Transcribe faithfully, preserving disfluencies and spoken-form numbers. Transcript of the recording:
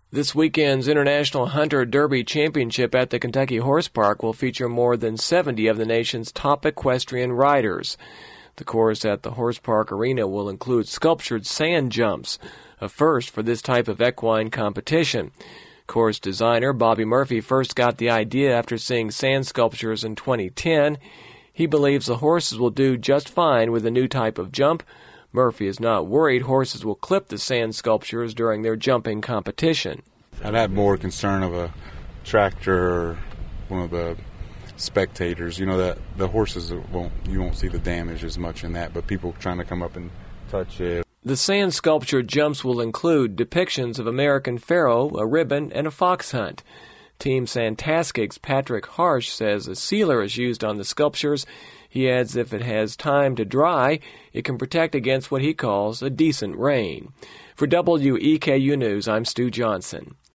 This weekend's International Hunter Derby Championship at the Kentucky Horse Park will feature more than seventy of the nation's top equestrian riders. The course at the Horse Park Arena will include sculptured sand jumps, a first for this type of equine competition. Course designer Bobby Murphy first got the idea after seeing sand sculptures in twenty ten. He believes the horses will do just fine with the new type of jump. Murphy is not worried horses will clip the sand sculptures during their jumping competition. I'd have more concern of a tractor or one of the spectators. You know, that the horses won't, you won't see the damage as much in that, but people trying to come up and touch it. The sand sculpture jumps will include depictions of American Pharoah, a ribbon, and a fox hunt. Team Santaskic's Patrick Harsh says a sealer is used on the sculptures. He adds if it has time to dry, it can protect against what he calls a decent rain. For W E K U News, I'm Stu Johnson.